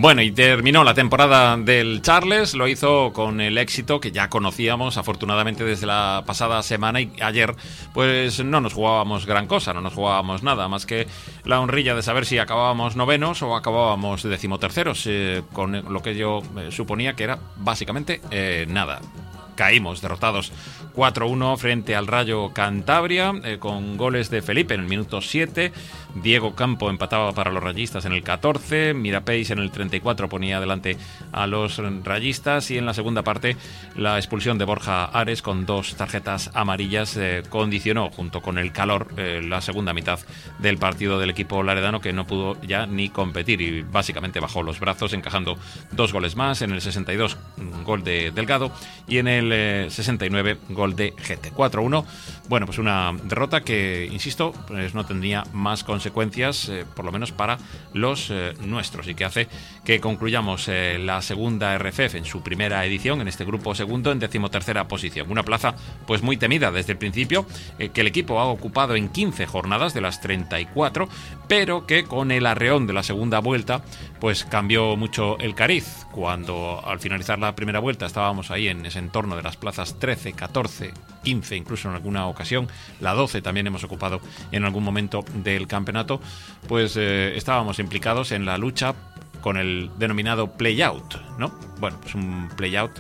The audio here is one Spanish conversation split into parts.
Bueno, y terminó la temporada del Charles, lo hizo con el éxito que ya conocíamos afortunadamente desde la pasada semana, y ayer pues no nos jugábamos gran cosa, no nos jugábamos nada más que la honrilla de saber si acabábamos novenos o acabábamos decimoterceros, con lo que yo suponía que era básicamente nada. Caímos derrotados 4-1 frente al Rayo Cantabria, con goles de Felipe en el minuto 7, Diego Campo empataba para los rayistas en el 14, Mirapeis en el 34 ponía adelante a los rayistas, y en la segunda parte la expulsión de Borja Ares con 2 tarjetas amarillas condicionó, junto con el calor, la segunda mitad del partido del equipo laredano, que no pudo ya ni competir y básicamente bajó los brazos, encajando 2 goles más. En el 62 gol de Delgado y en el 69 gol de Gete. 4-1. Bueno, pues una derrota que, insisto, pues no tendría más consecuencias, por lo menos para los nuestros, y que hace que concluyamos la segunda RFF en su primera edición, en este grupo segundo, en 13ª posición. Una plaza pues muy temida desde el principio, que el equipo ha ocupado en 15 jornadas de las 34, pero que con el arreón de la segunda vuelta pues cambió mucho el cariz. Cuando al finalizar la primera vuelta estábamos ahí en ese entorno de las plazas 13, 14, 15, incluso en alguna ocasión la 12 también hemos ocupado en algún momento del campeonato, pues estábamos implicados en la lucha con el denominado play-out, ¿no? Bueno, pues un play-out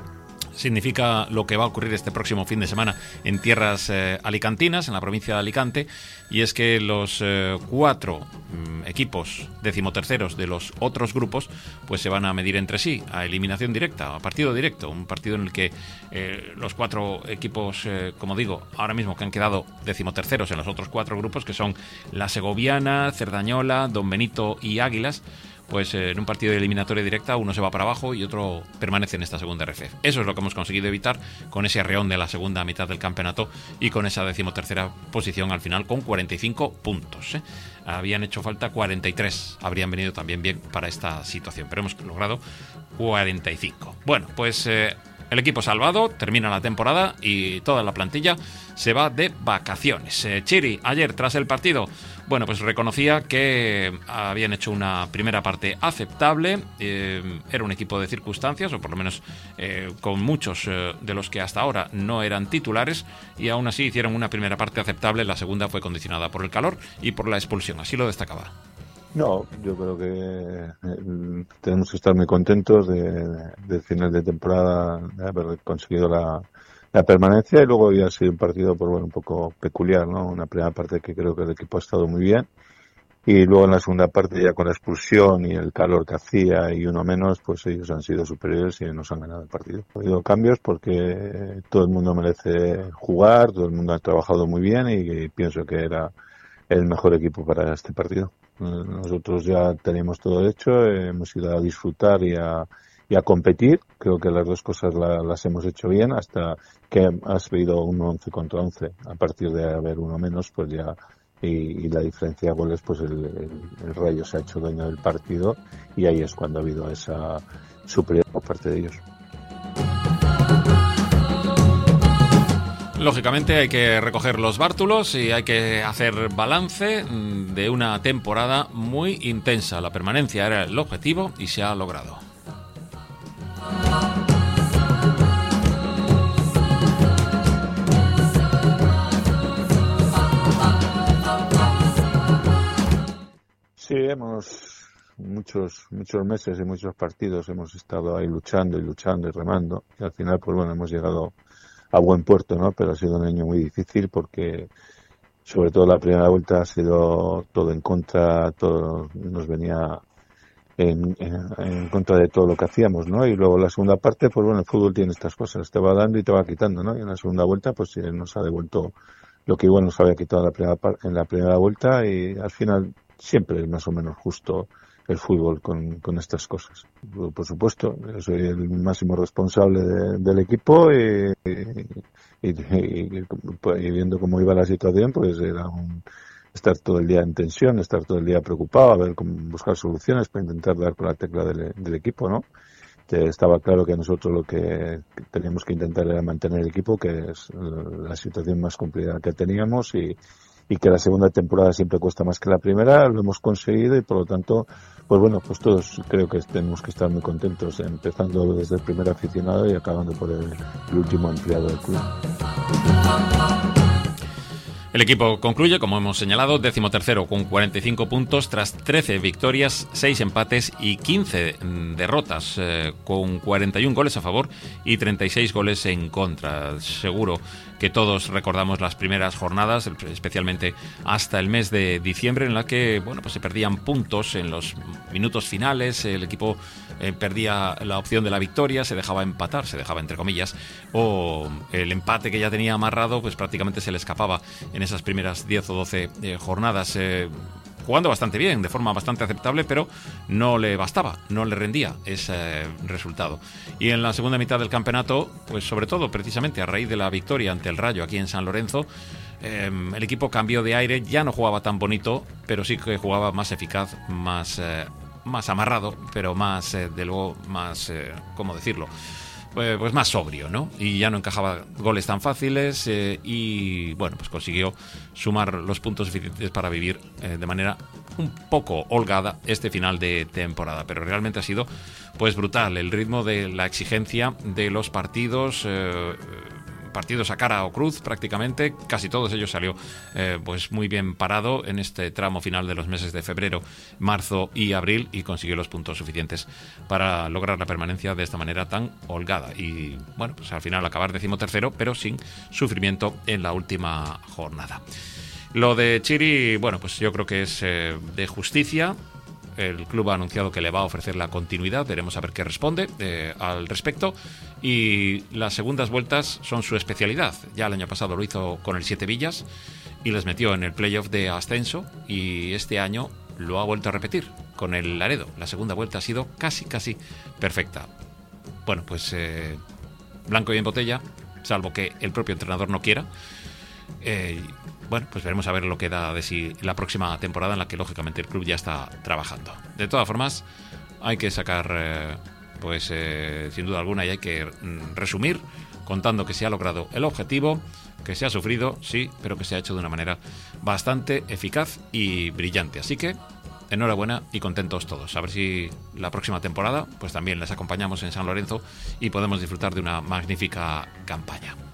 significa lo que va a ocurrir este próximo fin de semana en tierras alicantinas, en la provincia de Alicante, y es que los 4 equipos decimoterceros de los otros grupos pues se van a medir entre sí a eliminación directa, a partido directo, un partido en el que los 4 equipos, como digo, ahora mismo que han quedado decimoterceros en los otros 4 grupos, que son la Segoviana, Cerdañola, Don Benito y Águilas, pues en un partido de eliminatoria directa uno se va para abajo y otro permanece en esta segunda RFF. Eso es lo que hemos conseguido evitar con ese arreón de la segunda mitad del campeonato y con esa decimotercera posición al final con 45 puntos. Habían hecho falta 43, habrían venido también bien para esta situación, pero hemos logrado 45. Bueno, pues el equipo salvado, termina la temporada y toda la plantilla se va de vacaciones. Chiri, ayer tras el partido, bueno, pues reconocía que habían hecho una primera parte aceptable, era un equipo de circunstancias, o por lo menos con muchos de los que hasta ahora no eran titulares, y aún así hicieron una primera parte aceptable. La segunda fue condicionada por el calor y por la expulsión, así lo destacaba. No, yo creo que tenemos que estar muy contentos del final de temporada, de haber conseguido la permanencia, y luego ya ha sido un partido pues, bueno, un poco peculiar, ¿no? Una primera parte que creo que el equipo ha estado muy bien, y luego en la segunda parte ya con la expulsión y el calor que hacía y uno menos, pues ellos han sido superiores y nos han ganado el partido. Ha habido cambios porque todo el mundo merece jugar, todo el mundo ha trabajado muy bien y pienso que era el mejor equipo para este partido. Nosotros ya teníamos todo hecho, hemos ido a disfrutar y a competir. Creo que las dos cosas las hemos hecho bien, hasta que has habido un 11 contra 11. A partir de haber uno menos, pues ya, y la diferencia de goles, pues el Rayo se ha hecho dueño del partido, y ahí es cuando ha habido esa superioridad por parte de ellos. Lógicamente hay que recoger los bártulos y hay que hacer balance de una temporada muy intensa. La permanencia era el objetivo y se ha logrado. Sí, muchos meses y muchos partidos hemos estado ahí luchando y remando, y al final pues bueno, hemos llegado a buen puerto, ¿no? Pero ha sido un año muy difícil porque sobre todo la primera vuelta ha sido todo en contra, todo nos venía en contra de todo lo que hacíamos, ¿no? Y luego la segunda parte, pues bueno, el fútbol tiene estas cosas, te va dando y te va quitando, ¿no? Y en la segunda vuelta pues nos ha devuelto lo que igual nos había quitado en la primera vuelta, y al final siempre es más o menos justo el fútbol con estas cosas. Por supuesto, yo soy el máximo responsable del equipo, y viendo cómo iba la situación, pues era estar todo el día en tensión, estar todo el día preocupado, a ver cómo buscar soluciones para intentar dar con la tecla del equipo, ¿no? Estaba claro que nosotros lo que teníamos que intentar era mantener el equipo, que es la situación más complicada que teníamos, y y que la segunda temporada siempre cuesta más que la primera, lo hemos conseguido y por lo tanto, pues bueno, pues todos creo que tenemos que estar muy contentos, empezando desde el primer aficionado y acabando por el último empleado del club. El equipo concluye, como hemos señalado, 13º con 45 puntos tras 13 victorias, 6 empates y 15 derrotas, con 41 goles a favor y 36 goles en contra. Seguro que todos recordamos las primeras jornadas, especialmente hasta el mes de diciembre, en la que pues se perdían puntos en los minutos finales, el equipo perdía la opción de la victoria, se dejaba empatar, se dejaba entre comillas, o el empate que ya tenía amarrado, pues prácticamente se le escapaba en esas primeras 10 o 12 jornadas, jugando bastante bien, de forma bastante aceptable, pero no le bastaba, no le rendía ese resultado. Y en la segunda mitad del campeonato, pues sobre todo precisamente a raíz de la victoria ante el Rayo aquí en San Lorenzo, el equipo cambió de aire, ya no jugaba tan bonito, pero sí que jugaba más eficaz, más amarrado, pero más, de luego, más, ¿cómo decirlo? Pues más sobrio, ¿no? Y ya no encajaba goles tan fáciles y, bueno, pues consiguió sumar los puntos suficientes para vivir de manera un poco holgada este final de temporada. Pero realmente ha sido, pues, brutal el ritmo de la exigencia de los partidos, partidos a cara o cruz prácticamente, casi todos ellos salió pues muy bien parado en este tramo final de los meses de febrero, marzo y abril, y consiguió los puntos suficientes para lograr la permanencia de esta manera tan holgada y bueno, pues al final acabar 13º, pero sin sufrimiento en la última jornada. Lo de Chiri, bueno, pues yo creo que es de justicia. El club ha anunciado que le va a ofrecer la continuidad, veremos a ver qué responde al respecto, y las segundas vueltas son su especialidad. Ya el año pasado lo hizo con el Siete Villas y les metió en el playoff de ascenso, y este año lo ha vuelto a repetir con el Laredo. La segunda vuelta ha sido casi perfecta. Bueno, pues blanco y en botella, salvo que el propio entrenador no quiera. Bueno, pues veremos a ver lo que da de sí la próxima temporada, en la que lógicamente el club ya está trabajando. De todas formas, hay que sacar, sin duda alguna, y hay que resumir contando que se ha logrado el objetivo, que se ha sufrido, sí, pero que se ha hecho de una manera bastante eficaz y brillante. Así que enhorabuena y contentos todos. A ver si la próxima temporada pues también les acompañamos en San Lorenzo y podemos disfrutar de una magnífica campaña.